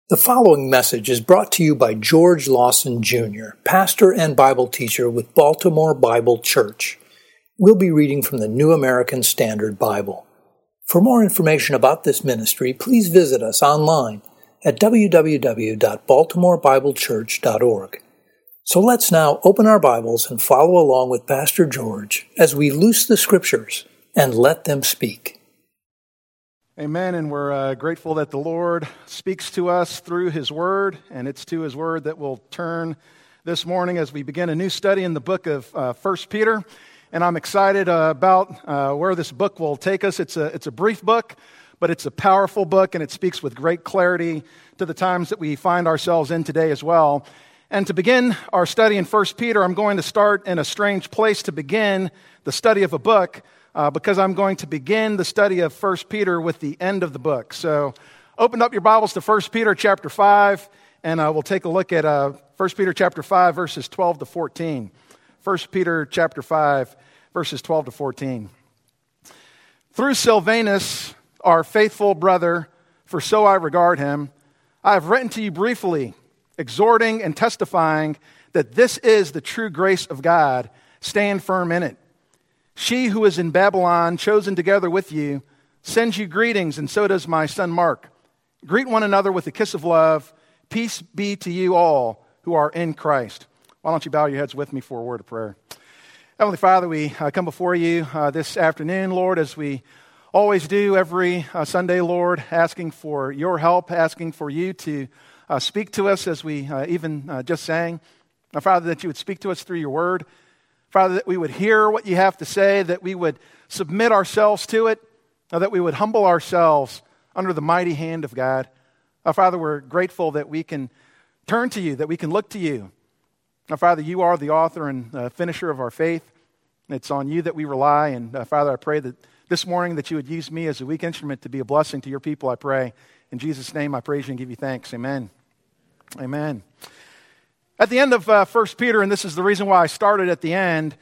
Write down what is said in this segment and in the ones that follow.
The following message is brought to you by George Lawson Jr., pastor and Bible teacher with Baltimore Bible Church. We'll be reading from the New American Standard Bible. For more information about this ministry, please visit us online at www.baltimorebiblechurch.org. So let's now open our Bibles and follow along with Pastor George as we loose the Scriptures and let them speak. Amen, and we're grateful that the Lord speaks to us through His Word, and it's to His Word that we'll turn this morning as we begin a new study in the book of 1 Peter, and I'm excited about where this book will take us. It's a brief book, but it's a powerful book, and it speaks with great clarity to the times that we find ourselves in today as well. And to begin our study in 1 Peter, I'm going to start in a strange place to begin the study of a book, because I'm going to begin the study of 1 Peter with the end of the book. So open up your Bibles to 1 Peter chapter 5, and we'll take a look at 1 Peter chapter 5, verses 12 to 14. 1 Peter chapter 5, verses 12 to 14. Through Silvanus, our faithful brother, for so I regard him, I have written to you briefly, exhorting and testifying that this is the true grace of God. Stand firm in it. She who is in Babylon, chosen together with you, sends you greetings, and so does my son Mark. Greet one another with a kiss of love. Peace be to you all who are in Christ. Why don't you bow your heads with me for a word of prayer? Heavenly Father, we come before you this afternoon, Lord, as we always do every Sunday, Lord, asking for your help, asking for you to speak to us as we even just sang. Now, Father, that you would speak to us through your word. Father, that we would hear what you have to say, that we would submit ourselves to it, that we would humble ourselves under the mighty hand of God. Father, we're grateful that we can turn to you, that we can look to you. Father, you are the author and finisher of our faith. It's on you that we rely. And Father, I pray that this morning that you would use me as a weak instrument to be a blessing to your people, I pray. In Jesus' name, I praise you and give you thanks. Amen. Amen. At the end of 1 Peter, and this is the reason why I started at the end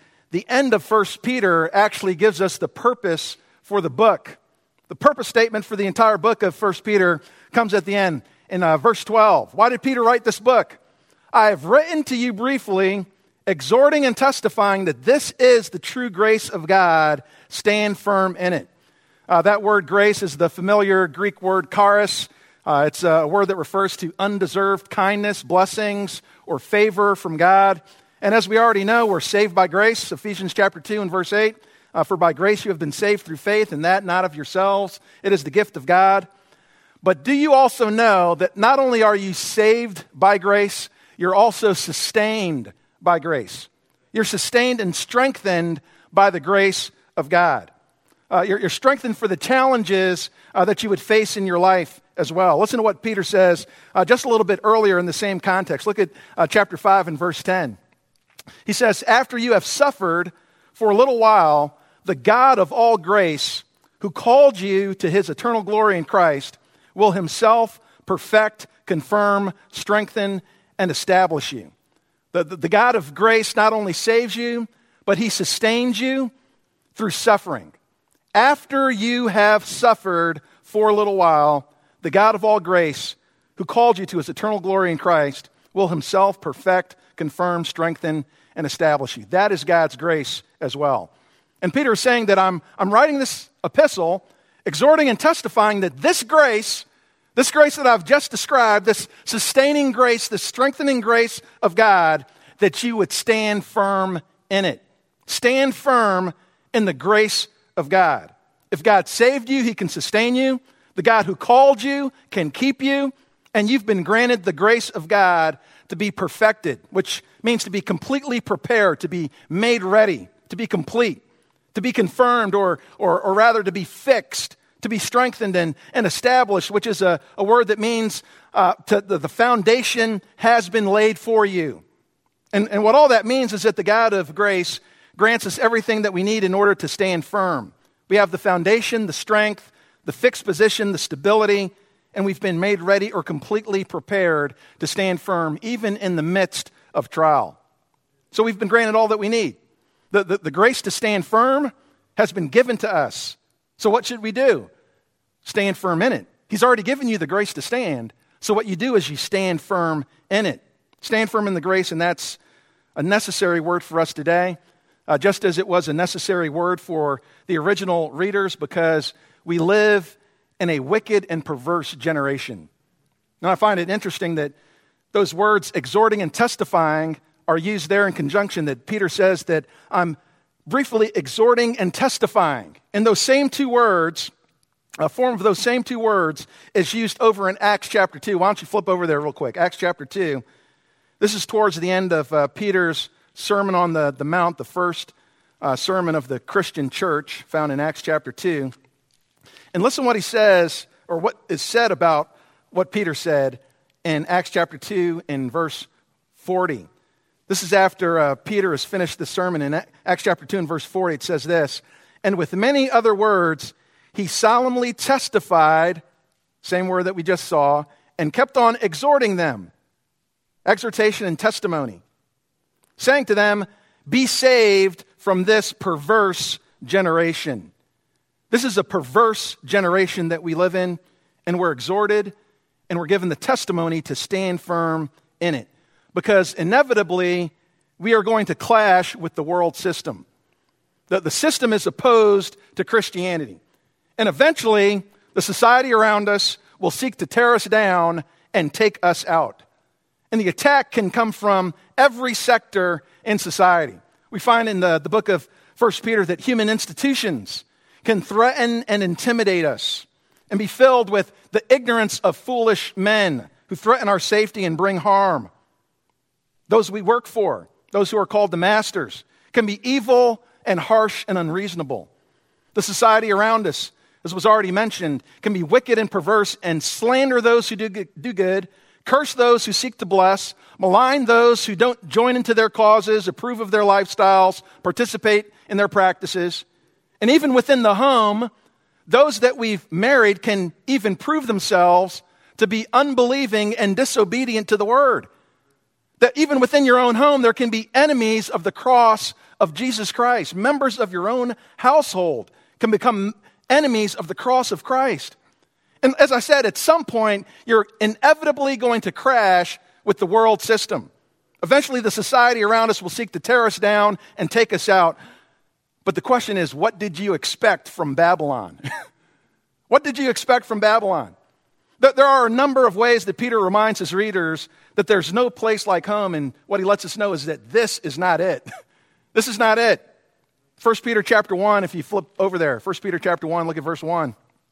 of 1 Peter actually gives us the purpose for the book. The purpose statement for the entire book of 1 Peter comes at the end in verse 12. Why did Peter write this book? I have written to you briefly, exhorting and testifying that this is the true grace of God. Stand firm in it. That word grace is the familiar Greek word charis. It's a word that refers to undeserved kindness, blessings, or favor from God. And as we already know, we're saved by grace. Ephesians chapter 2 and verse 8. For by grace you have been saved through faith, and that not of yourselves. It is the gift of God. But do you also know that not only are you saved by grace, you're also sustained by grace. You're sustained and strengthened by the grace of God. You're strengthened for the challenges that you would face in your life as well. Listen to what Peter says just a little bit earlier in the same context. Look at chapter 5 and verse 10. He says, after you have suffered for a little while, the God of all grace, who called you to his eternal glory in Christ, will himself perfect, confirm, strengthen, and establish you. The God of grace not only saves you, but he sustains you through suffering. After you have suffered for a little while, the God of all grace, who called you to his eternal glory in Christ, will himself perfect, confirm, strengthen, and establish you. That is God's grace as well. And Peter is saying that I'm writing this epistle, exhorting and testifying that this grace that I've just described, this sustaining grace, this strengthening grace of God, that you would stand firm in it. Stand firm in the grace of God. If God saved you, he can sustain you. The God who called you can keep you, and you've been granted the grace of God to be perfected, which means to be completely prepared, to be made ready, to be complete, to be confirmed, or rather to be fixed, to be strengthened and established, which is a word that means the foundation has been laid for you. And what all that means is that the God of grace grants us everything that we need in order to stand firm. We have the foundation, the strength, the fixed position, the stability, and we've been made ready or completely prepared to stand firm, even in the midst of trial. So we've been granted all that we need. The grace to stand firm has been given to us. So what should we do? Stand firm in it. He's already given you the grace to stand. So what you do is you stand firm in it. Stand firm in the grace, and that's a necessary word for us today, just as it was a necessary word for the original readers, because we live in a wicked and perverse generation. Now, I find it interesting that those words, exhorting and testifying, are used there in conjunction, that Peter says that I'm briefly exhorting and testifying. And those same two words, a form of those same two words, is used over in Acts chapter 2. Why don't you flip over there real quick? Acts chapter 2. This is towards the end of Peter's Sermon on the Mount, the first sermon of the Christian church, found in Acts chapter 2. And listen what he says, or what is said about what Peter said in Acts chapter 2 in verse 40. This is after Peter has finished the sermon. In Acts chapter 2 and verse 40, it says this, "And with many other words, he solemnly testified," same word that we just saw, "and kept on exhorting them," exhortation and testimony, saying to them, "Be saved from this perverse generation." This is a perverse generation that we live in, and we're exhorted, and we're given the testimony to stand firm in it. Because inevitably, we are going to clash with the world system. The system is opposed to Christianity. And eventually, the society around us will seek to tear us down and take us out. And the attack can come from every sector in society. We find in the book of 1 Peter that human institutions can threaten and intimidate us and be filled with the ignorance of foolish men who threaten our safety and bring harm. Those we work for, those who are called the masters, can be evil and harsh and unreasonable. The society around us, as was already mentioned, can be wicked and perverse and slander those who do good, curse those who seek to bless, malign those who don't join into their causes, approve of their lifestyles, participate in their practices. And even within the home, those that we've married can even prove themselves to be unbelieving and disobedient to the word. That even within your own home, there can be enemies of the cross of Jesus Christ. Members of your own household can become enemies of the cross of Christ. And as I said, at some point, you're inevitably going to crash with the world system. Eventually, the society around us will seek to tear us down and take us out. But the question is, what did you expect from Babylon? What did you expect from Babylon? There are a number of ways that Peter reminds his readers that there's no place like home, and what he lets us know is that this is not it. This is not it. 1 Peter chapter 1, if you flip over there, 1 Peter chapter 1, look at verse 1. It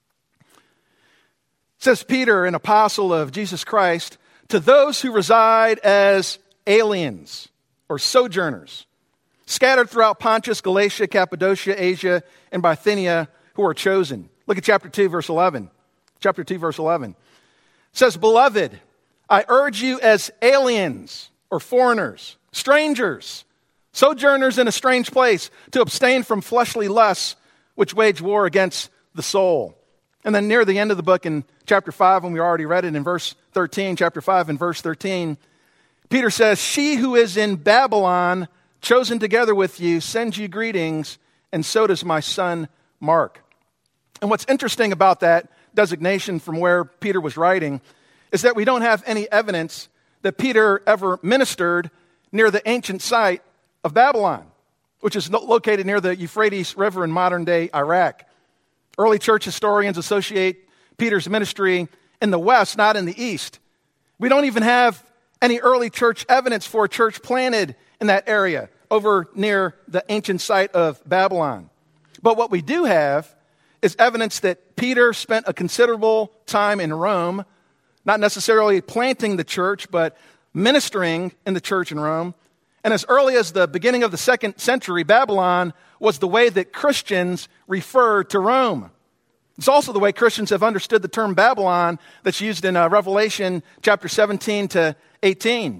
says, "Peter, an apostle of Jesus Christ, to those who reside as aliens or sojourners, scattered throughout Pontus, Galatia, Cappadocia, Asia, and Bithynia, who are chosen." Look at chapter 2, verse 11. Chapter 2, verse 11. It says, "Beloved, I urge you as aliens or foreigners, strangers, sojourners in a strange place, to abstain from fleshly lusts which wage war against the soul." And then near the end of the book in chapter 5, when we already read it in verse 13, chapter 5 and verse 13, Peter says, "She who is in Babylon, chosen together with you, sends you greetings, and so does my son Mark." And what's interesting about that designation from where Peter was writing is that we don't have any evidence that Peter ever ministered near the ancient site of Babylon, which is located near the Euphrates River in modern-day Iraq. Early church historians associate Peter's ministry in the west, not in the east. We don't even have any early church evidence for a church planted in that area over near the ancient site of Babylon. But what we do have is evidence that Peter spent a considerable time in Rome, not necessarily planting the church, but ministering in the church in Rome. And as early as the beginning of the 2nd century, Babylon was the way that Christians referred to Rome. It's also the way Christians have understood the term Babylon that's used in Revelation chapter 17 to 18.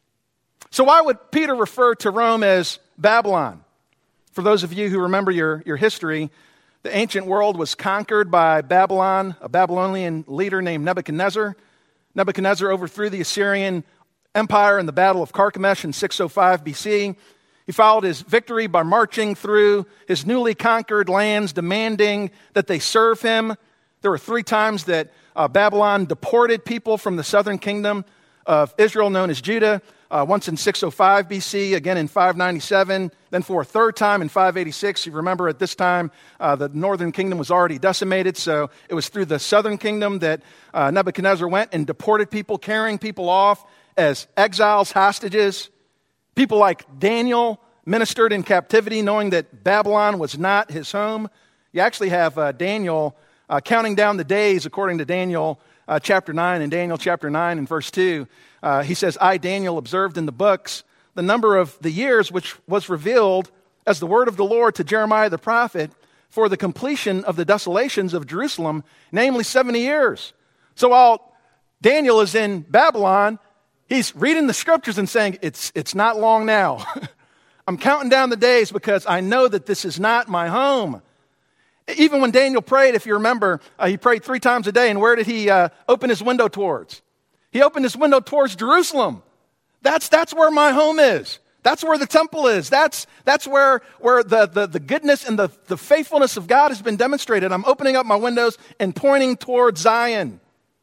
So why would Peter refer to Rome as Babylon? For those of you who remember your history, the ancient world was conquered by Babylon, a Babylonian leader named Nebuchadnezzar. Nebuchadnezzar overthrew the Assyrian Empire in the Battle of Carchemish in 605 BC. He followed his victory by marching through his newly conquered lands, demanding that they serve him. There were 3 times that Babylon deported people from the southern kingdom of Israel, known as Judah. Once in 605 BC, again in 597, then for a 3rd time in 586. You remember at this time, the northern kingdom was already decimated, so it was through the southern kingdom that Nebuchadnezzar went and deported people, carrying people off as exiles, hostages. People like Daniel ministered in captivity, knowing that Babylon was not his home. You actually have Daniel counting down the days, according to Daniel chapter 9, in Daniel chapter 9 and verse 2. He says, I, Daniel, observed in the books the number of the years which was revealed as the word of the Lord to Jeremiah the prophet for the completion of the desolations of Jerusalem, namely 70 years. So while Daniel is in Babylon, he's reading the scriptures and saying, it's not long now. I'm counting down the days because I know that this is not my home. Even when Daniel prayed, if you remember, he prayed 3 times a day, and where did he open his window towards? He opened his window towards Jerusalem. That's where my home is. That's where the temple is. That's where the goodness and the faithfulness of God has been demonstrated. I'm opening up my windows and pointing towards Zion.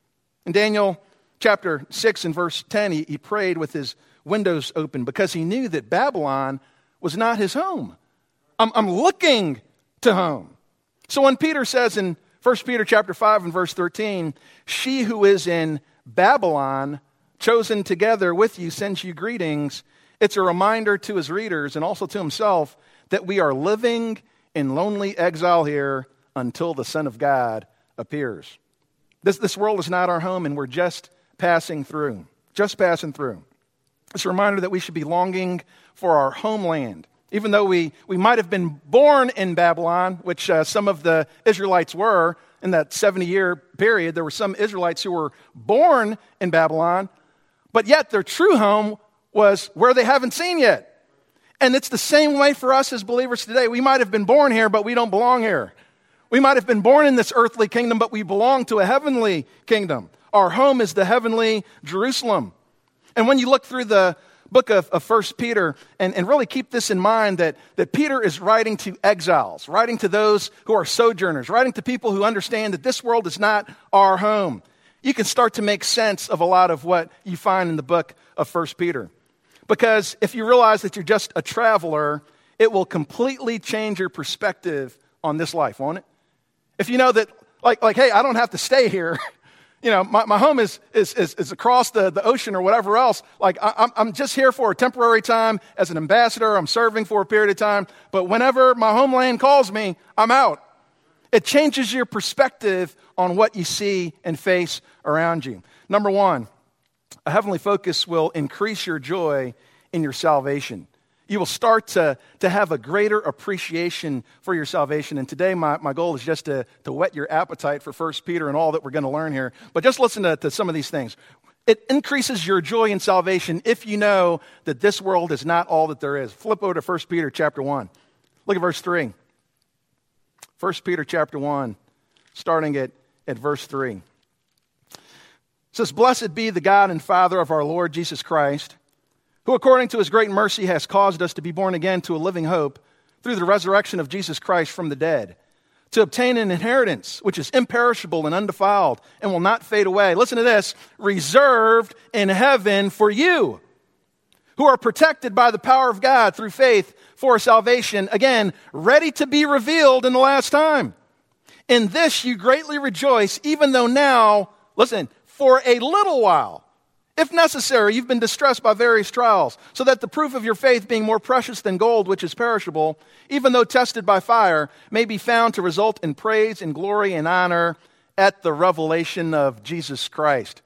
In Daniel chapter 6 and verse 10, he prayed with his windows open because he knew that Babylon was not his home. I'm looking to home. So when Peter says in 1 Peter chapter 5 and verse 13, she who is in Babylon, chosen together with you, sends you greetings, it's a reminder to his readers and also to himself that we are living in lonely exile here until the Son of God appears. This world is not our home, and we're just passing through. Just passing through. It's a reminder that we should be longing for our homeland. Even though we might have been born in Babylon, which some of the Israelites were in that 70-year period, there were some Israelites who were born in Babylon, but yet their true home was where they haven't seen yet. And it's the same way for us as believers today. We might have been born here, but we don't belong here. We might have been born in this earthly kingdom, but we belong to a heavenly kingdom. Our home is the heavenly Jerusalem. And when you look through the book of 1 Peter, and really keep this in mind, that Peter is writing to exiles, writing to those who are sojourners, writing to people who understand that this world is not our home. You can start to make sense of a lot of what you find in the book of 1 Peter. Because if you realize that you're just a traveler, it will completely change your perspective on this life, won't it? If you know that, like, hey, I don't have to stay here. You know, my home is across the ocean or whatever else. Like, I'm just here for a temporary time as an ambassador. I'm serving for a period of time. But whenever my homeland calls me, I'm out. It changes your perspective on what you see and face around you. Number 1, a heavenly focus will increase your joy in your salvation. You will start to have a greater appreciation for your salvation. And today my goal is just to whet your appetite for 1 Peter and all that we're going to learn here. But just listen to some of these things. It increases your joy in salvation if you know that this world is not all that there is. Flip over to 1 Peter chapter 1. Look at verse 3. 1 Peter chapter 1, starting at verse 3. It says, "Blessed be the God and Father of our Lord Jesus Christ, who according to his great mercy has caused us to be born again to a living hope through the resurrection of Jesus Christ from the dead, to obtain an inheritance which is imperishable and undefiled and will not fade away." Listen to this. "Reserved in heaven for you, who are protected by the power of God through faith for salvation, again, ready to be revealed in the last time. In this you greatly rejoice, even though now," listen, "for a little while, if necessary, you've been distressed by various trials, so that the proof of your faith, being more precious than gold, which is perishable, even though tested by fire, may be found to result in praise and glory and honor at the revelation of Jesus Christ."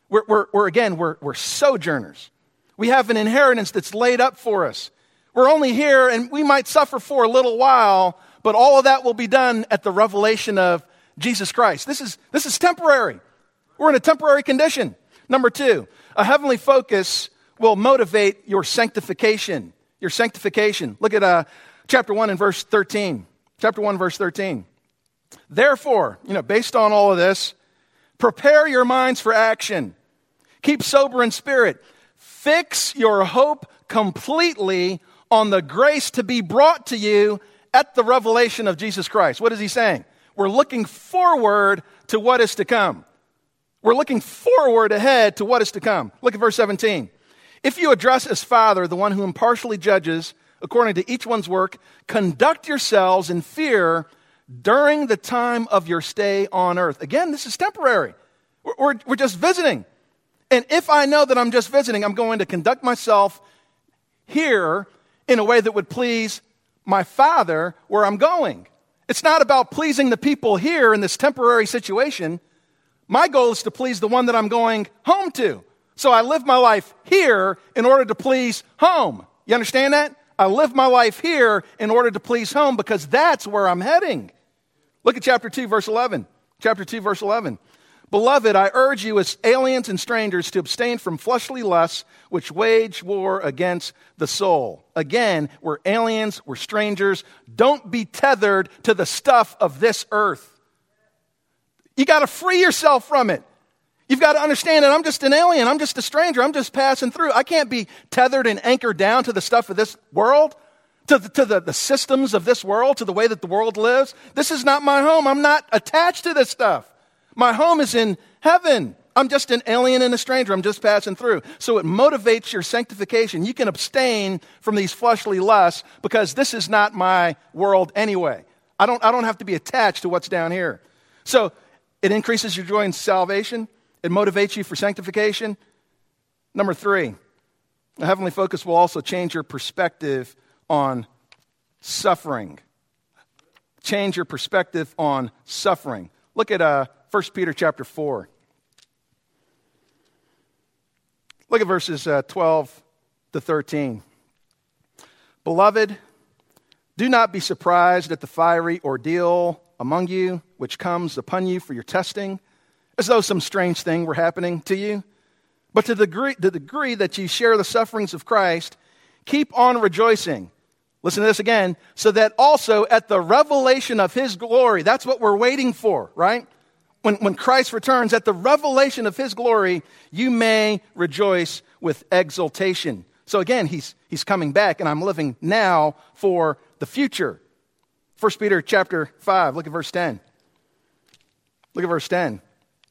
We're sojourners. We have an inheritance that's laid up for us. We're only here, and we might suffer for a little while, but all of that will be done at the revelation of Jesus Christ. This is temporary. We're in a temporary condition. Number 2, a heavenly focus will motivate your sanctification. Your sanctification. Look at chapter 1 and verse 13. Chapter 1, verse 13. "Therefore," based on all of this, "prepare your minds for action. Keep sober in spirit. Fix your hope completely on the grace to be brought to you at the revelation of Jesus Christ." What is he saying? We're looking forward to what is to come. We're looking forward ahead to what is to come. Look at verse 17. If you address as Father, the one who impartially judges according to each one's work, conduct yourselves in fear during the time of your stay on earth. Again, this is temporary. We're just visiting. And if I know that I'm just visiting, I'm going to conduct myself here in a way that would please my Father where I'm going. It's not about pleasing the people here in this temporary situation. My goal is to please the one that I'm going home to. So I live my life here in order to please home. You understand that? I live my life here in order to please home because that's where I'm heading. Look at chapter 2, verse 11. Chapter 2, verse 11. Beloved, I urge you as aliens and strangers to abstain from fleshly lusts which wage war against the soul. Again, we're aliens, we're strangers. Don't be tethered to the stuff of this earth. You got to free yourself from it. You've got to understand that I'm just an alien. I'm just a stranger. I'm just passing through. I can't be tethered and anchored down to the stuff of this world, to the systems of this world, to the way that the world lives. This is not my home. I'm not attached to this stuff. My home is in heaven. I'm just an alien and a stranger. I'm just passing through. So it motivates your sanctification. You can abstain from these fleshly lusts because this is not my world anyway. I don't have to be attached to what's down here. So it increases your joy in salvation. It motivates you for sanctification. Number 3, a heavenly focus will also change your perspective on suffering. Change your perspective on suffering. Look at 1 Peter chapter 4. Look at verses 12 to 13. Beloved, do not be surprised at the fiery ordeal among you, which comes upon you for your testing, as though some strange thing were happening to you. But to the degree that you share the sufferings of Christ, keep on rejoicing. Listen to this again. So that also at the revelation of his glory, that's what we're waiting for, right? When Christ returns, at the revelation of his glory, you may rejoice with exultation. So again, he's coming back, and I'm living now for the future. 1 Peter chapter 5, look at verse 10. Look at verse 10.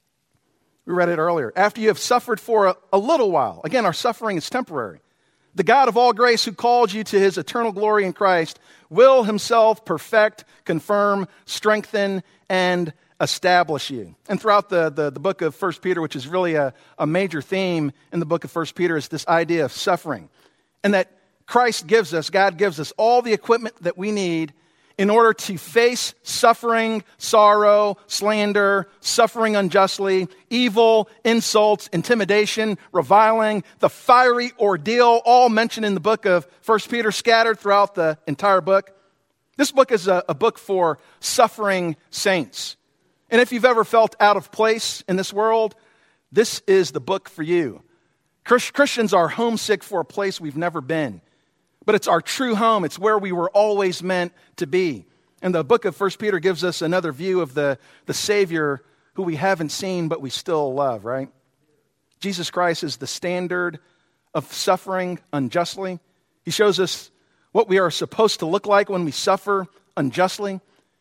We read it earlier. After you have suffered for a little while. Again, our suffering is temporary. The God of all grace who called you to his eternal glory in Christ will himself perfect, confirm, strengthen, and establish you. And throughout the book of 1 Peter, which is really a major theme in the book of 1 Peter, is this idea of suffering. And that Christ gives us, God gives us all the equipment that we need in order to face suffering, sorrow, slander, suffering unjustly, evil, insults, intimidation, reviling, the fiery ordeal, all mentioned in the book of 1 Peter, scattered throughout the entire book. This book is a book for suffering saints. And if you've ever felt out of place in this world, this is the book for you. Christians are homesick for a place we've never been. But it's our true home. It's where we were always meant to be. And the book of 1 Peter gives us another view of the Savior who we haven't seen but we still love, right? Jesus Christ is the standard of suffering unjustly. He shows us what we are supposed to look like when we suffer unjustly.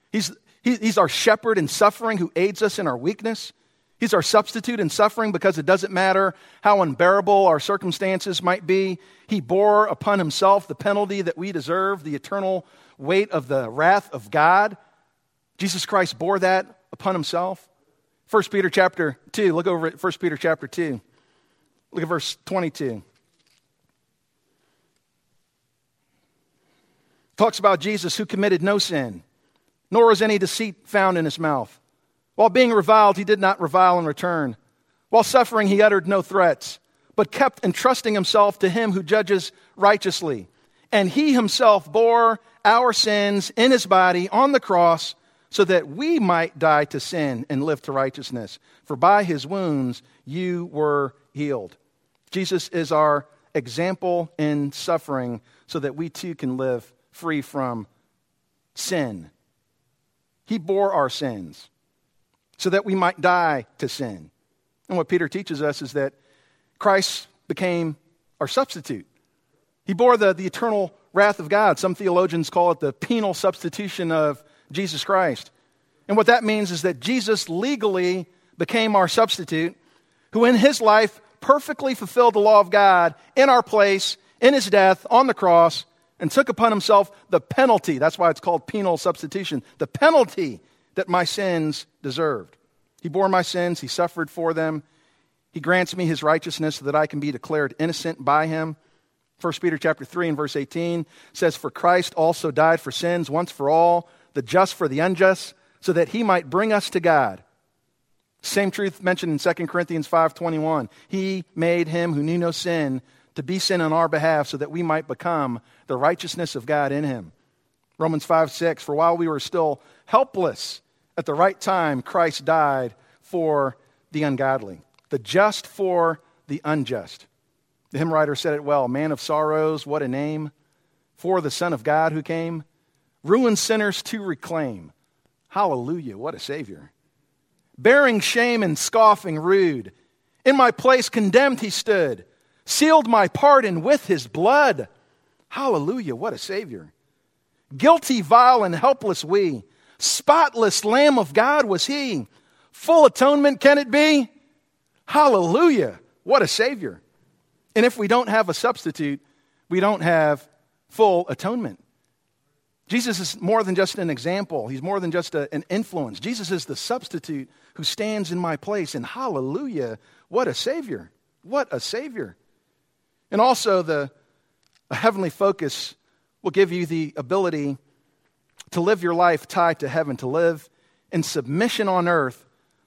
He's our shepherd in suffering who aids us in our weakness. He's our substitute in suffering because it doesn't matter how unbearable our circumstances might be. He bore upon himself the penalty that we deserve, the eternal weight of the wrath of God. Jesus Christ bore that upon himself. 1 Peter chapter 2, look over at 1 Peter chapter 2. Look at verse 22. Talks about Jesus who committed no sin, nor was any deceit found in his mouth. While being reviled, he did not revile in return. While suffering, he uttered no threats, but kept entrusting himself to him who judges righteously. And he himself bore our sins in his body on the cross so that we might die to sin and live to righteousness. For by his wounds you were healed. Jesus is our example in suffering so that we too can live free from sin. He bore our sins so that we might die to sin. And what Peter teaches us is that Christ became our substitute. He bore the eternal wrath of God. Some theologians call it the penal substitution of Jesus Christ. And what that means is that Jesus legally became our substitute, who in his life perfectly fulfilled the law of God in our place, in his death on the cross, and took upon himself the penalty. That's why it's called penal substitution. The penalty that my sins deserved. He bore my sins. He suffered for them. He grants me his righteousness so that I can be declared innocent by him. 1 Peter chapter 3 and verse 18 says, "For Christ also died for sins once for all, the just for the unjust, so that he might bring us to God." Same truth mentioned in 2 Corinthians 5:21. "He made him who knew no sin to be sin on our behalf so that we might become the righteousness of God in him." Romans 5:6, "For while we were still helpless, at the right time Christ died for the ungodly." The just for the unjust. The hymn writer said it well, "Man of sorrows, what a name, for the Son of God who came, ruined sinners to reclaim." Hallelujah, what a Savior. "Bearing shame and scoffing rude, in my place condemned he stood, sealed my pardon with his blood." Hallelujah, what a Savior. "Guilty, vile, and helpless we, spotless Lamb of God was he. Full atonement can it be?" Hallelujah, what a Savior. And if we don't have a substitute, we don't have full atonement. Jesus is more than just an example. He's more than just an influence. Jesus is the substitute who stands in my place. And hallelujah, what a Savior. What a Savior. And also a heavenly focus will give you the ability to live your life tied to heaven, to live in submission on earth,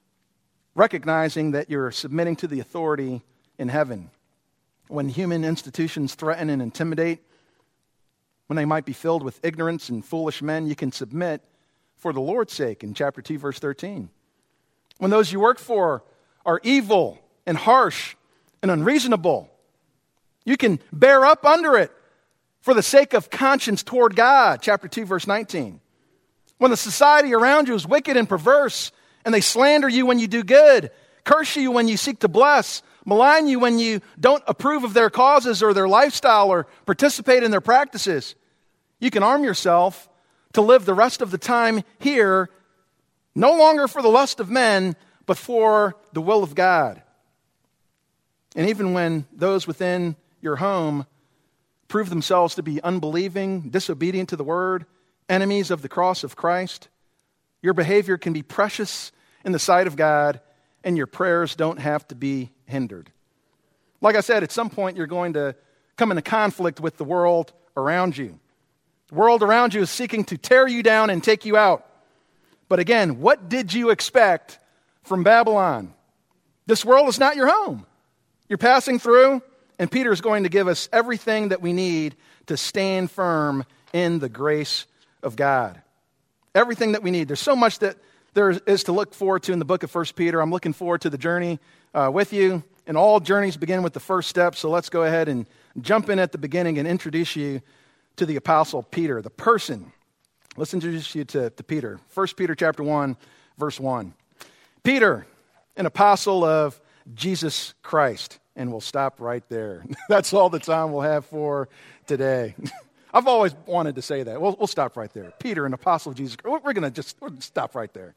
recognizing that you're submitting to the authority in heaven. When human institutions threaten and intimidate, when they might be filled with ignorance and foolish men, you can submit for the Lord's sake in chapter 2, verse 13. When those you work for are evil and harsh and unreasonable, you can bear up under it for the sake of conscience toward God, chapter 2, verse 19. When the society around you is wicked and perverse, and they slander you when you do good, curse you when you seek to bless, malign you when you don't approve of their causes or their lifestyle or participate in their practices, you can arm yourself to live the rest of the time here, no longer for the lust of men, but for the will of God. And even when those within your home prove themselves to be unbelieving, disobedient to the word, enemies of the cross of Christ, your behavior can be precious in the sight of God, and your prayers don't have to be hindered. Like I said, at some point you're going to come into conflict with the world around you. The world around you is seeking to tear you down and take you out. But again, what did you expect from Babylon? This world is not your home. You're passing through, and Peter is going to give us everything that we need to stand firm in the grace of God. Everything that we need. There's so much that there is to look forward to in the book of 1 Peter. I'm looking forward to the journey with you. And all journeys begin with the first step. So let's go ahead and jump in at the beginning and introduce you to the Apostle Peter, the person. Let's introduce you to Peter. 1 Peter chapter 1, verse 1. Peter, an apostle of Jesus Christ. And we'll stop right there. That's all the time we'll have for today. I've always wanted to say that. We'll stop right there. Peter, an apostle of Jesus Christ. We're going to stop right there.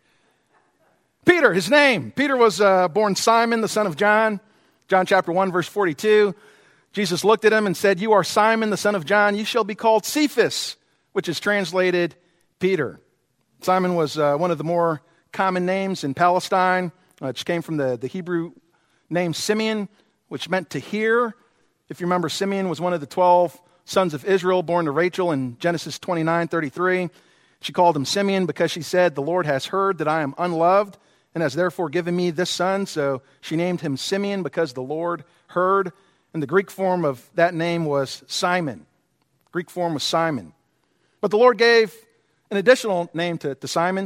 Peter, his name. Peter was born Simon, the son of John. John chapter 1, verse 42. Jesus looked at him and said, "You are Simon, the son of John. You shall be called Cephas," which is translated Peter. Simon was one of the more common names in Palestine, which came from the Hebrew name Simeon, which meant to hear. If you remember, Simeon was one of the 12 sons of Israel, born to Rachel in Genesis 29:33. She called him Simeon because she said, "The Lord has heard that I am unloved and has therefore given me this son." So she named him Simeon because the Lord heard. And the Greek form of that name was Simon. Greek form was Simon. But the Lord gave an additional name to Simon,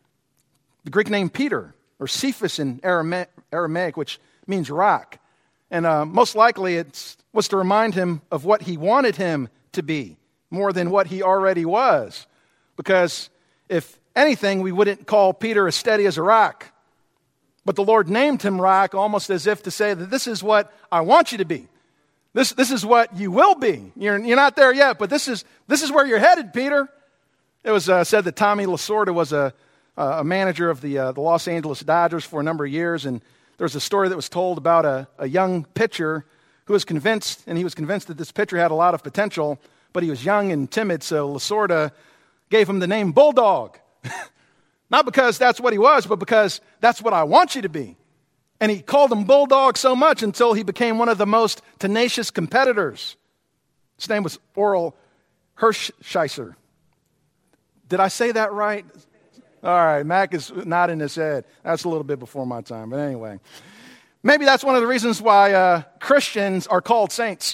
the Greek name Peter, or Cephas in Aramaic, which means rock. And most likely it was to remind him of what he wanted him to be, more than what he already was. Because if anything, we wouldn't call Peter as steady as a rock. But the Lord named him rock almost as if to say that this is what I want you to be. This is what you will be. You're not there yet, but this is where you're headed, Peter. It was said that Tommy Lasorda was a a manager of the Los Angeles Dodgers for a number of years, and there was a story that was told about a young pitcher who was convinced, and he was convinced that this pitcher had a lot of potential, but he was young and timid, so Lasorda gave him the name Bulldog. Not because that's what he was, but because that's what I want you to be. And he called him Bulldog so much until he became one of the most tenacious competitors. His name was Orel Hershiser. Did I say that right? All right, Mac is nodding his head. That's a little bit before my time, but anyway. Maybe that's one of the reasons why Christians are called saints.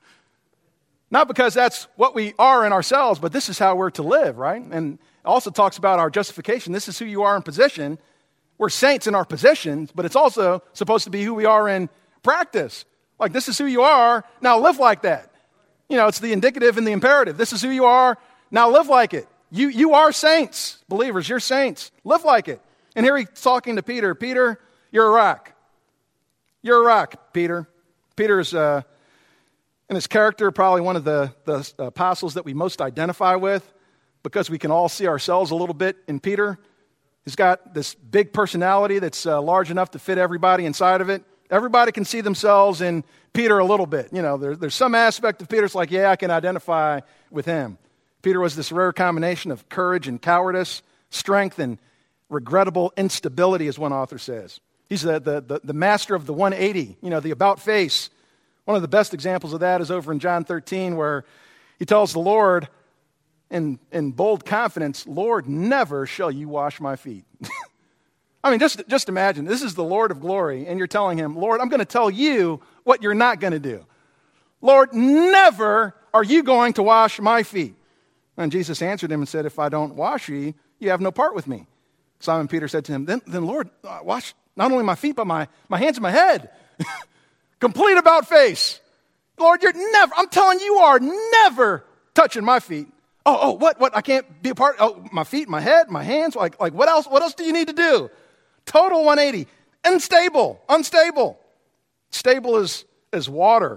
Not because that's what we are in ourselves, but this is how we're to live, right? And it also talks about our justification. This is who you are in position. We're saints in our positions, but it's also supposed to be who we are in practice. Like, this is who you are, now live like that. You know, it's the indicative and the imperative. This is who you are, now live like it. You are saints, believers, you're saints. Live like it. And here he's talking to Peter. Peter, you're a rock. You're a rock, Peter. Peter is, in his character, probably one of the apostles that we most identify with because we can all see ourselves a little bit in Peter. He's got this big personality that's large enough to fit everybody inside of it. Everybody can see themselves in Peter a little bit. You know, there's some aspect of Peter that's like, yeah, I can identify with him. Peter was this rare combination of courage and cowardice, strength and regrettable instability, as one author says. He's the master of the 180, you know, the about face. One of the best examples of that is over in John 13, where he tells the Lord in bold confidence, Lord, never shall you wash my feet. I mean, just imagine, this is the Lord of glory, and you're telling him, Lord, I'm going to tell you what you're not going to do. Lord, never are you going to wash my feet. And Jesus answered him and said, if I don't wash you, you have no part with me. Simon Peter said to him, then Lord, wash not only my feet, but my hands and my head. Complete about face. Lord, I'm telling you are never touching my feet. Oh, what? I can't be a part. Oh, my feet, my head, my hands. Like what else? What else do you need to do? Total 180. Unstable. Stable as water.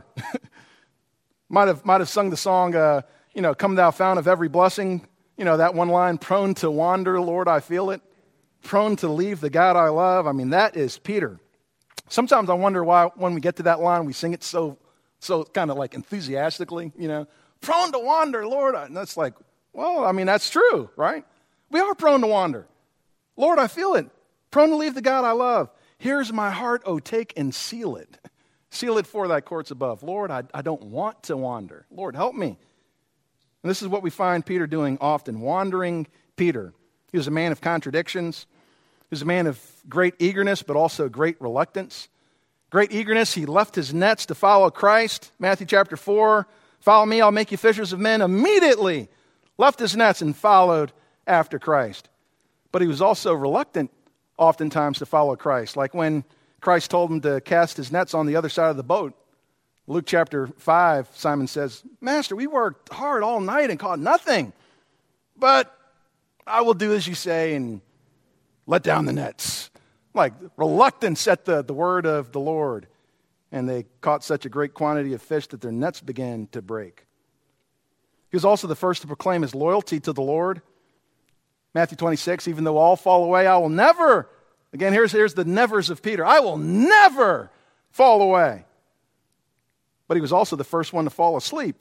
might have sung the song, come thou fount of every blessing. You know, that one line, prone to wander, Lord, I feel it. Prone to leave the God I love. I mean, that is Peter. Sometimes I wonder why when we get to that line, we sing it so kind of like enthusiastically, you know. Prone to wander, Lord. And that's like, well, I mean, that's true, right? We are prone to wander. Lord, I feel it. Prone to leave the God I love. Here's my heart, oh, take and seal it. Seal it for thy courts above. Lord, I don't want to wander. Lord, help me. And this is what we find Peter doing often, wandering Peter. He was a man of contradictions. He was a man of great eagerness, but also great reluctance. Great eagerness, he left his nets to follow Christ. Matthew chapter 4, follow me, I'll make you fishers of men. Immediately left his nets and followed after Christ. But he was also reluctant oftentimes to follow Christ. Like when Christ told him to cast his nets on the other side of the boat. Luke chapter 5, Simon says, Master, we worked hard all night and caught nothing. But I will do as you say and let down the nets. Like reluctance at the word of the Lord. And they caught such a great quantity of fish that their nets began to break. He was also the first to proclaim his loyalty to the Lord. Matthew 26, even though all fall away, I will never, again, here's the nevers of Peter. I will never fall away. But he was also the first one to fall asleep.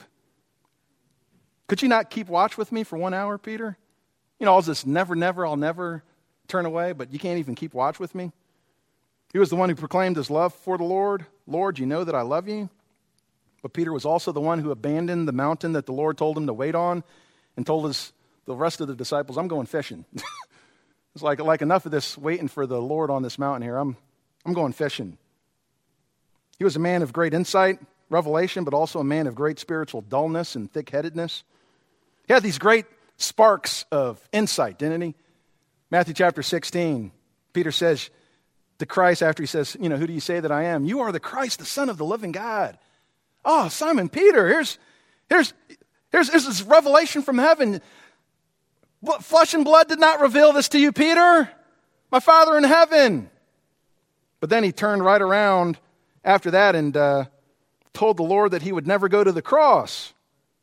Could you not keep watch with me for 1 hour, Peter? You know, all this never, I'll never turn away, but you can't even keep watch with me. He was the one who proclaimed his love for the Lord. Lord, you know that I love you. But Peter was also the one who abandoned the mountain that the Lord told him to wait on and told the rest of the disciples, I'm going fishing. It's like enough of this waiting for the Lord on this mountain here. I'm going fishing. He was a man of great insight, revelation, but also a man of great spiritual dullness and thick-headedness. He had these great sparks of insight, didn't he? Matthew chapter 16, Peter says to Christ after he says, who do you say that I am? You are the Christ, the Son of the living God. Oh, Simon Peter, here's this revelation from heaven. Flesh and blood did not reveal this to you, Peter. My Father in heaven. But then he turned right around after that and told the Lord that he would never go to the cross.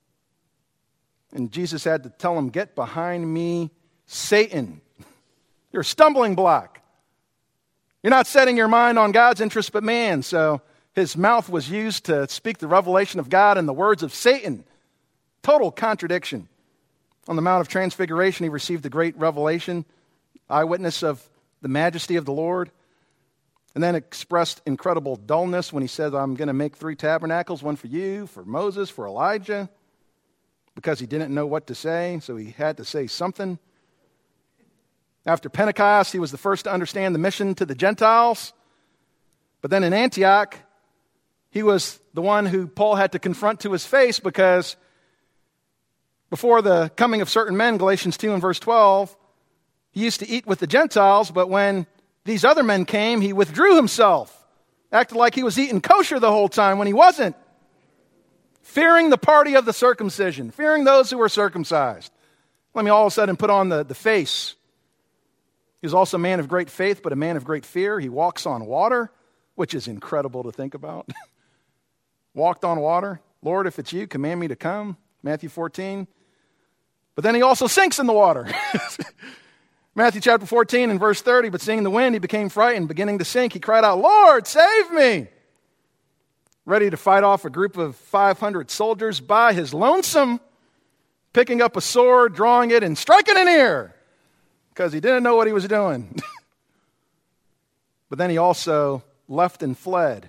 And Jesus had to tell him, get behind me, Satan. You're a stumbling block. You're not setting your mind on God's interest but man. So his mouth was used to speak the revelation of God in the words of Satan. Total contradiction. On the Mount of Transfiguration, he received the great revelation, eyewitness of the majesty of the Lord, and then expressed incredible dullness when he said, I'm going to make 3 tabernacles, one for you, for Moses, for Elijah, because he didn't know what to say, so he had to say something. After Pentecost, he was the first to understand the mission to the Gentiles. But then in Antioch, he was the one who Paul had to confront to his face, because before the coming of certain men, Galatians 2 and verse 12, he used to eat with the Gentiles, but when these other men came, he withdrew himself, acted like he was eating kosher the whole time when he wasn't, fearing the party of the circumcision, fearing those who were circumcised. Let me all of a sudden put on the face. He was also a man of great faith, but a man of great fear. He walks on water, which is incredible to think about. Walked on water. Lord, if it's you, command me to come. Matthew 14. But then he also sinks in the water. Matthew chapter 14 and verse 30, but seeing the wind, he became frightened. Beginning to sink, he cried out, Lord, save me! Ready to fight off a group of 500 soldiers by his lonesome, picking up a sword, drawing it, and striking an ear, because he didn't know what he was doing. But then he also left and fled.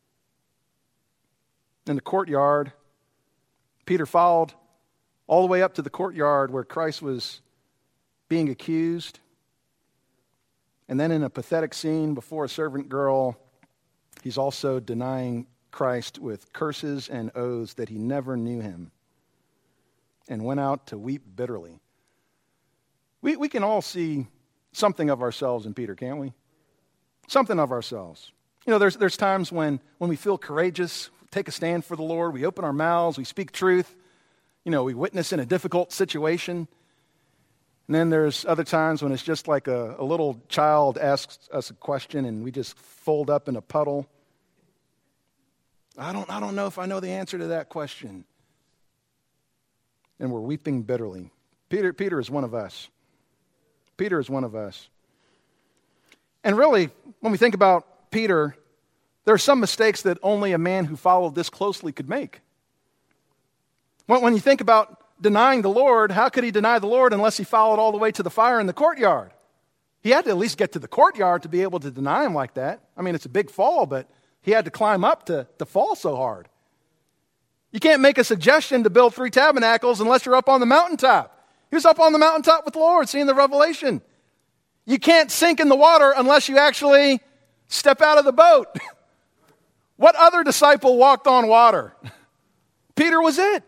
In the courtyard, Peter followed all the way up to the courtyard where Christ was being accused. And then in a pathetic scene before a servant girl, he's also denying Christ with curses and oaths that he never knew him, and went out to weep bitterly. We can all see something of ourselves in Peter, can't we? Something of ourselves. You know, there's times when we feel courageous, take a stand for the Lord, we open our mouths, we speak truth, you know, we witness in a difficult situation. And then there's other times when it's just like a little child asks us a question and we just fold up in a puddle. I don't know if I know the answer to that question. And we're weeping bitterly. Peter is one of us. Peter is one of us. And really, when we think about Peter, there are some mistakes that only a man who followed this closely could make. When you think about denying the Lord, how could he deny the Lord unless he followed all the way to the fire in the courtyard? He had to at least get to the courtyard to be able to deny him like that. I mean, it's a big fall, but he had to climb up to fall so hard. You can't make a suggestion to build 3 tabernacles unless you're up on the mountaintop. He was up on the mountaintop with the Lord, seeing the revelation. You can't sink in the water unless you actually step out of the boat. What other disciple walked on water? Peter was it.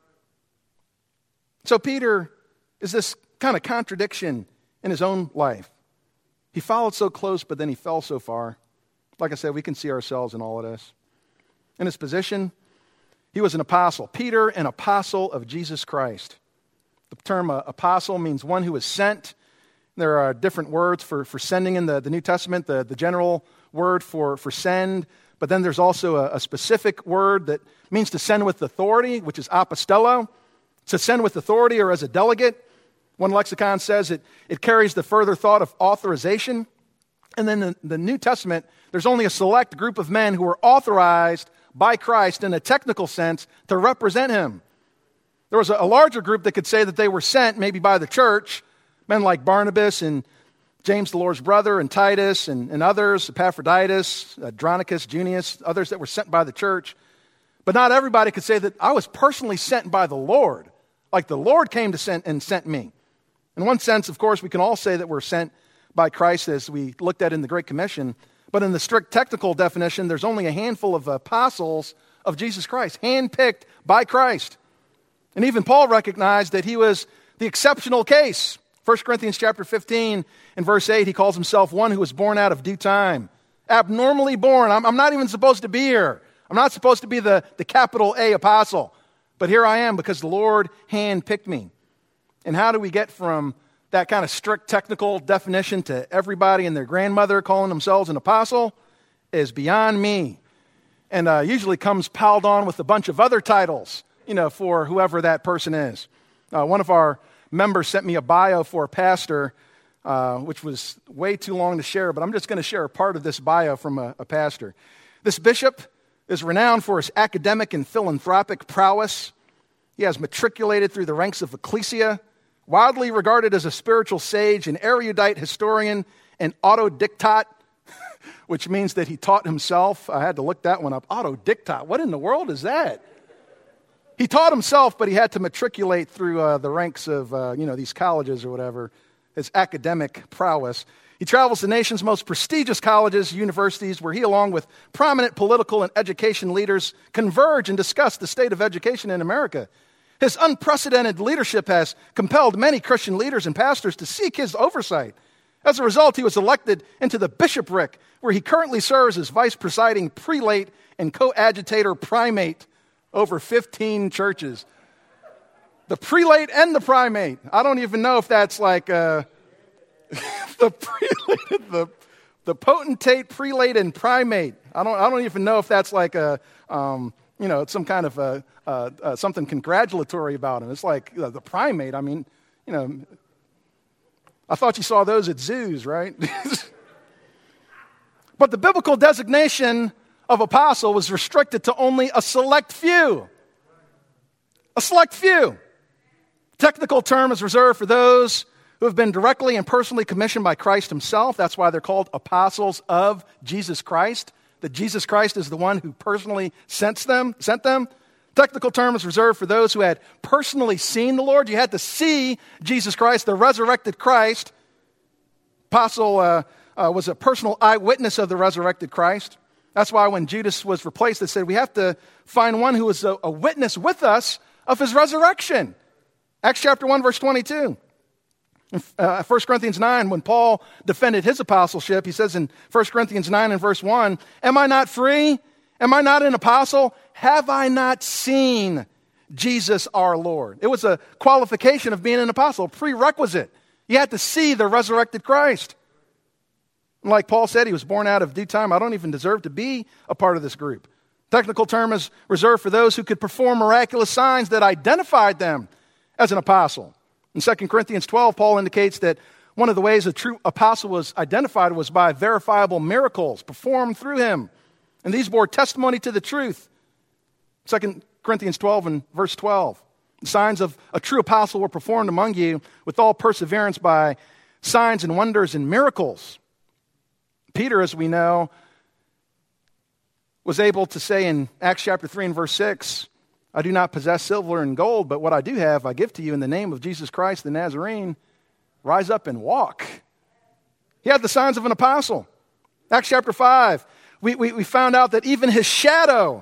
So Peter is this kind of contradiction in his own life. He followed so close, but then he fell so far. Like I said, we can see ourselves in all of this. In his position, he was an apostle. Peter, an apostle of Jesus Christ. The term apostle means one who is sent. There are different words for sending in the New Testament, the general word for send. But then there's also a specific word that means to send with authority, which is apostello. To send with authority or as a delegate. One lexicon says it carries the further thought of authorization. And then in the New Testament, there's only a select group of men who are authorized by Christ in a technical sense to represent him. There was a larger group that could say that they were sent maybe by the church, men like Barnabas and James the Lord's brother and Titus and others, Epaphroditus, Andronicus, Junius, others that were sent by the church. But not everybody could say that I was personally sent by the Lord. Like the Lord came to sent me. In one sense, of course, we can all say that we're sent by Christ as we looked at in the Great Commission. But in the strict technical definition, there's only a handful of apostles of Jesus Christ, handpicked by Christ. And even Paul recognized that he was the exceptional case. 1 Corinthians chapter 15 and verse 8, he calls himself one who was born out of due time. Abnormally born. I'm not even supposed to be here. I'm not supposed to be the capital A apostle. But here I am because the Lord handpicked me. And how do we get from that kind of strict technical definition to everybody and their grandmother calling themselves an apostle is beyond me. And usually comes piled on with a bunch of other titles, for whoever that person is. One of our members sent me a bio for a pastor which was way too long to share, but I'm just going to share a part of this bio from a pastor. This bishop is renowned for his academic and philanthropic prowess. He has matriculated through the ranks of ecclesia, widely regarded as a spiritual sage, an erudite historian, an autodictat, which means that he taught himself. I had to look that one up. Autodictat, what in the world is that? He taught himself, but he had to matriculate through the ranks of these colleges or whatever, his academic prowess. He travels the nation's most prestigious colleges, universities, where he, along with prominent political and education leaders, converge and discuss the state of education in America. His unprecedented leadership has compelled many Christian leaders and pastors to seek his oversight. As a result, he was elected into the bishopric, where he currently serves as vice presiding prelate and coadjutor primate over 15 churches. The prelate and the primate. I don't even know if that's like the prelate, the potentate, prelate, and primate. I don't even know if that's like it's some kind of something congratulatory about him. It's like the primate. I mean, I thought you saw those at zoos, right? But the biblical designation of apostle was restricted to only a select few. A select few. Technical term is reserved for those who have been directly and personally commissioned by Christ himself. That's why they're called apostles of Jesus Christ. That Jesus Christ is the one who personally sent them. Technical term is reserved for those who had personally seen the Lord. You had to see Jesus Christ, the resurrected Christ. Apostle was a personal eyewitness of the resurrected Christ. That's why when Judas was replaced, they said, we have to find one who was a witness with us of his resurrection. Acts chapter 1, verse 22. In 1 Corinthians 9, when Paul defended his apostleship, he says in 1 Corinthians 9 and verse 1, am I not free? Am I not an apostle? Have I not seen Jesus our Lord? It was a qualification of being an apostle, a prerequisite. You had to see the resurrected Christ. And like Paul said, he was born out of due time. I don't even deserve to be a part of this group. Technical term is reserved for those who could perform miraculous signs that identified them as an apostle. In 2 Corinthians 12, Paul indicates that one of the ways a true apostle was identified was by verifiable miracles performed through him. And these bore testimony to the truth. 2 Corinthians 12 and verse 12. The signs of a true apostle were performed among you with all perseverance by signs and wonders and miracles. Peter, as we know, was able to say in Acts chapter 3 and verse 6, I do not possess silver and gold, but what I do have I give to you in the name of Jesus Christ the Nazarene. Rise up and walk. He had the signs of an apostle. Acts chapter 5, we found out that even his shadow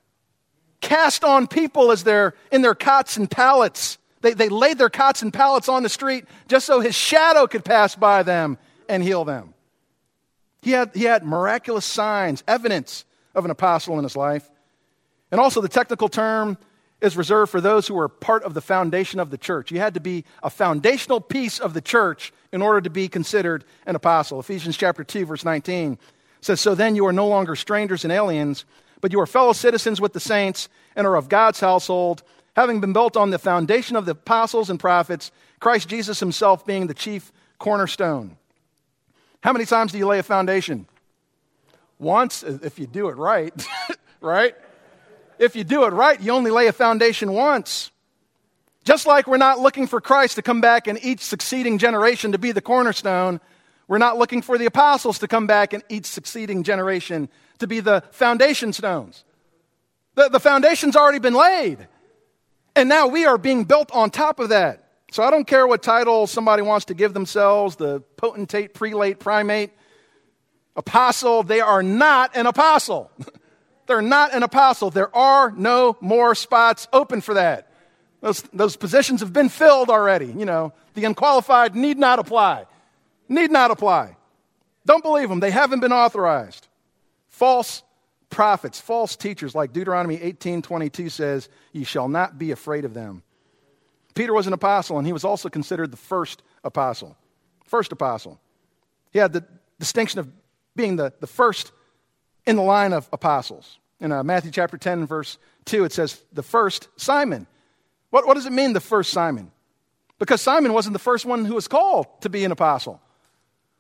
cast on people as they're in their cots and pallets. They laid their cots and pallets on the street just so his shadow could pass by them and heal them. He had miraculous signs, evidence of an apostle in his life. And also the technical term is reserved for those who were part of the foundation of the church. You had to be a foundational piece of the church in order to be considered an apostle. Ephesians chapter 2, verse 19 says, so then you are no longer strangers and aliens, but you are fellow citizens with the saints and are of God's household, having been built on the foundation of the apostles and prophets, Christ Jesus himself being the chief cornerstone. How many times do you lay a foundation? Once, if you do it right, right? If you do it right, you only lay a foundation once. Just like we're not looking for Christ to come back in each succeeding generation to be the cornerstone, we're not looking for the apostles to come back in each succeeding generation to be the foundation stones. The foundation's already been laid. And now we are being built on top of that. So I don't care what title somebody wants to give themselves, the potentate, prelate, primate, apostle. They are not an apostle. They're not an apostle. There are no more spots open for that. Those positions have been filled already. The unqualified need not apply. Need not apply. Don't believe them. They haven't been authorized. False prophets, false teachers, like Deuteronomy 18:22 says, you shall not be afraid of them. Peter was an apostle, and he was also considered the first apostle. First apostle. He had the distinction of being the first in the line of apostles. In Matthew chapter 10, verse 2, it says, the first Simon. What does it mean, the first Simon? Because Simon wasn't the first one who was called to be an apostle.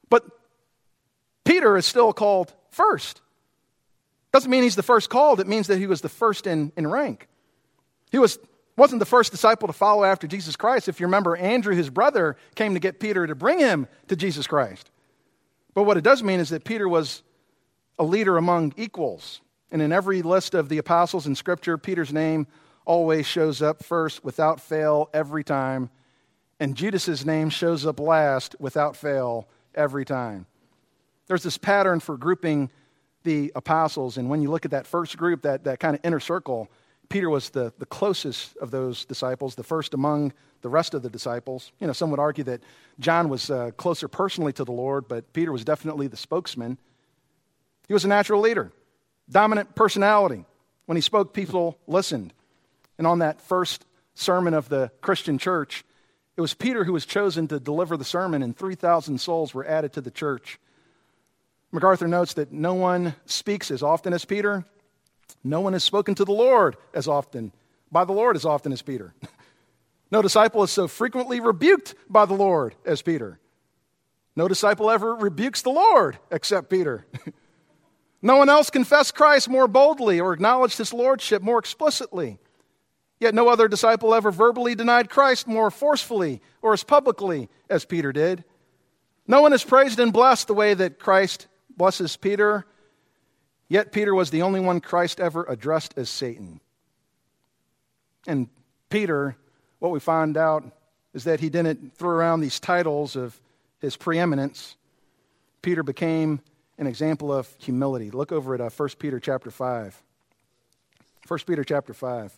But Peter is still called first. Doesn't mean he's the first called. It means that he was the first in rank. He wasn't the first disciple to follow after Jesus Christ. If you remember, Andrew, his brother, came to get Peter to bring him to Jesus Christ. But what it does mean is that Peter was a leader among equals. And in every list of the apostles in Scripture, Peter's name always shows up first without fail every time. And Judas's name shows up last without fail every time. There's this pattern for grouping the apostles. And when you look at that first group, that kind of inner circle, Peter was the closest of those disciples, the first among the rest of the disciples. You know, some would argue that John was closer personally to the Lord, but Peter was definitely the spokesman. He was a natural leader, dominant personality. When he spoke, people listened. And on that first sermon of the Christian church, it was Peter who was chosen to deliver the sermon, and 3,000 souls were added to the church. MacArthur notes that no one speaks as often as Peter. No one has spoken to the Lord as often, by the Lord as often as Peter. No disciple is so frequently rebuked by the Lord as Peter. No disciple ever rebukes the Lord except Peter. No one else confessed Christ more boldly or acknowledged his lordship more explicitly. Yet no other disciple ever verbally denied Christ more forcefully or as publicly as Peter did. No one is praised and blessed the way that Christ blesses Peter. Yet Peter was the only one Christ ever addressed as Satan. And Peter, what we find out is that he didn't throw around these titles of his preeminence. Peter became an example of humility. Look over at 1 Peter chapter 5. 1 Peter chapter 5.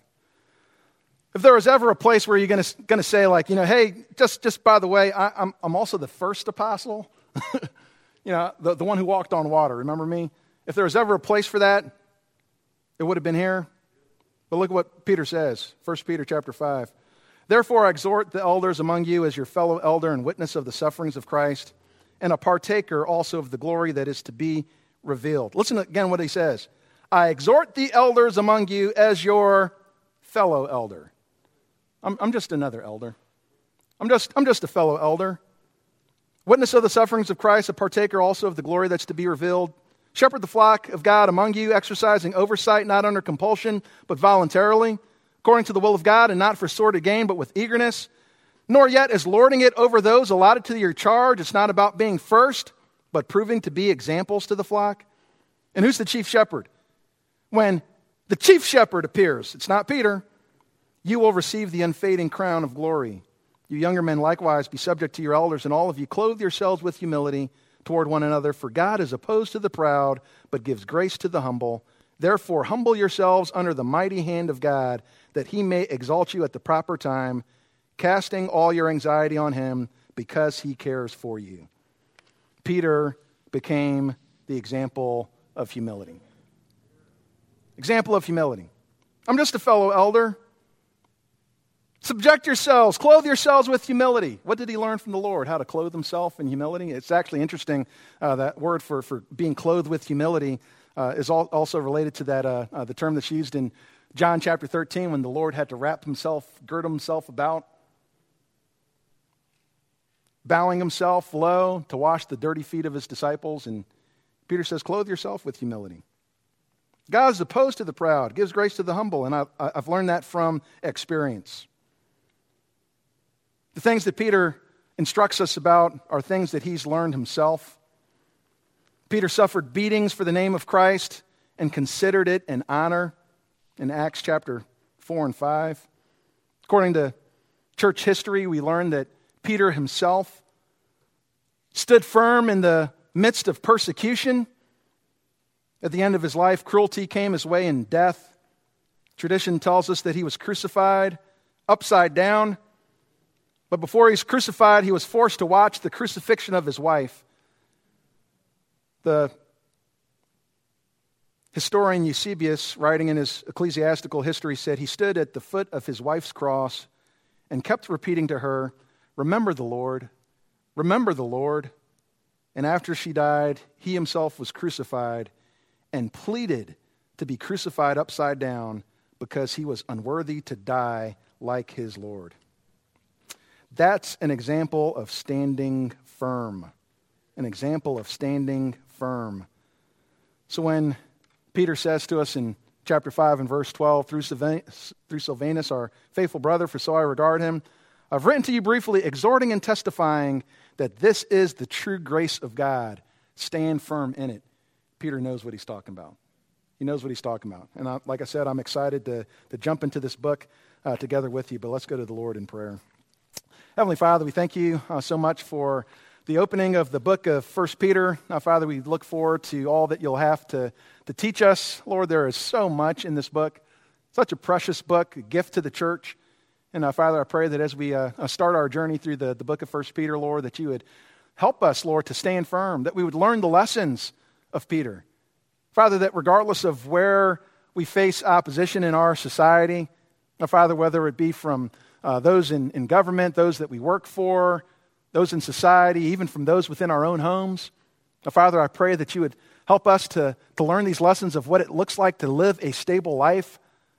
If there was ever a place where you're going to say, like, you know, hey, just by the way, I'm also the first apostle, you know, the one who walked on water. Remember me? If there was ever a place for that, it would have been here. But look at what Peter says, 1 Peter chapter 5. Therefore, I exhort the elders among you as your fellow elder and witness of the sufferings of Christ, and a partaker also of the glory that is to be revealed. Listen again what he says. I exhort the elders among you as your fellow elder. I'm just another elder. I'm just a fellow elder. Witness of the sufferings of Christ, a partaker also of the glory that's to be revealed. Shepherd the flock of God among you, exercising oversight, not under compulsion, but voluntarily, according to the will of God, and not for sordid gain, but with eagerness. Nor yet as lording it over those allotted to your charge. It's not about being first, but proving to be examples to the flock. And who's the chief shepherd? When the chief shepherd appears, it's not Peter, you will receive the unfading crown of glory. You younger men likewise be subject to your elders, and all of you clothe yourselves with humility toward one another, for God is opposed to the proud, but gives grace to the humble. Therefore, humble yourselves under the mighty hand of God, that he may exalt you at the proper time, casting all your anxiety on him, because he cares for you. Peter became the example of humility. Example of humility. I'm just a fellow elder. Subject yourselves, clothe yourselves with humility. What did he learn from the Lord? How to clothe himself in humility? It's actually interesting, that word for being clothed with humility is also related to that the term that's used in John chapter 13 when the Lord had to gird himself about, bowing himself low to wash the dirty feet of his disciples. And Peter says, clothe yourself with humility. God is opposed to the proud, gives grace to the humble, and I've learned that from experience. The things that Peter instructs us about are things that he's learned himself. Peter suffered beatings for the name of Christ and considered it an honor in Acts chapter 4 and 5. According to church history, we learn that Peter himself stood firm in the midst of persecution. At the end of his life, cruelty came his way in death. Tradition tells us that he was crucified upside down. But before he was crucified, he was forced to watch the crucifixion of his wife. The historian Eusebius, writing in his ecclesiastical history, said he stood at the foot of his wife's cross and kept repeating to her, remember the Lord, remember the Lord. And after she died, he himself was crucified and pleaded to be crucified upside down because he was unworthy to die like his Lord. That's an example of standing firm. an example of standing firm. So when Peter says to us in chapter 5 and verse 12, through Silvanus, our faithful brother, for so I regard him, I've written to you briefly, exhorting and testifying that this is the true grace of God. Stand firm in it. Peter knows what he's talking about. He knows what he's talking about. And like I said, I'm excited to jump into this book together with you, but let's go to the Lord in prayer. Heavenly Father, we thank you so much for the opening of the book of 1 Peter. Father, we look forward to all that you'll have to teach us. Lord, there is so much in this book, such a precious book, a gift to the church. And Father, I pray that as we start our journey through the book of 1 Peter, Lord, that you would help us, Lord, to stand firm, that we would learn the lessons of Peter. Father, that regardless of where we face opposition in our society, Father, whether it be from those in government, those that we work for, those in society, even from those within our own homes, Father, I pray that you would help us to learn these lessons of what it looks like to live a stable life,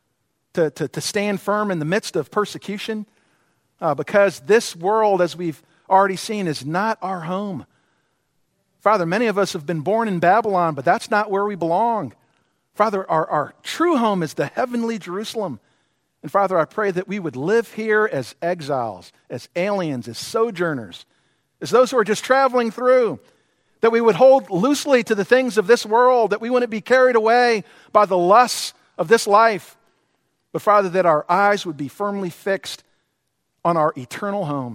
to stand firm in the midst of persecution, because this world, as we've already seen, is not our home. Father, many of us have been born in Babylon, but that's not where we belong. Father, our true home is the heavenly Jerusalem. And Father, I pray that we would live here as exiles, as aliens, as sojourners, as those who are just traveling through, that we would hold loosely to the things of this world, that we wouldn't be carried away by the lusts of this life, but Father, that our eyes would be firmly fixed on our eternal home.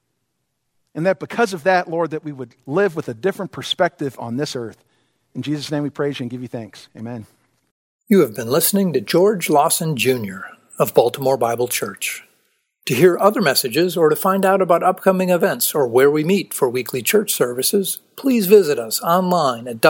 And that because of that, Lord, that we would live with a different perspective on this earth. In Jesus' name we praise you and give you thanks. Amen. You have been listening to George Lawson Jr. of Baltimore Bible Church. To hear other messages or to find out about upcoming events or where we meet for weekly church services, please visit us online at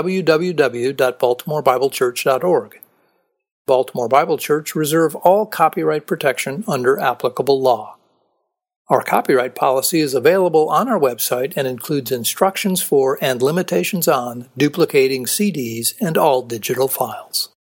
www.baltimorebiblechurch.org. Baltimore Bible Church reserve all copyright protection under applicable law. Our copyright policy is available on our website and includes instructions for and limitations on duplicating CDs and all digital files.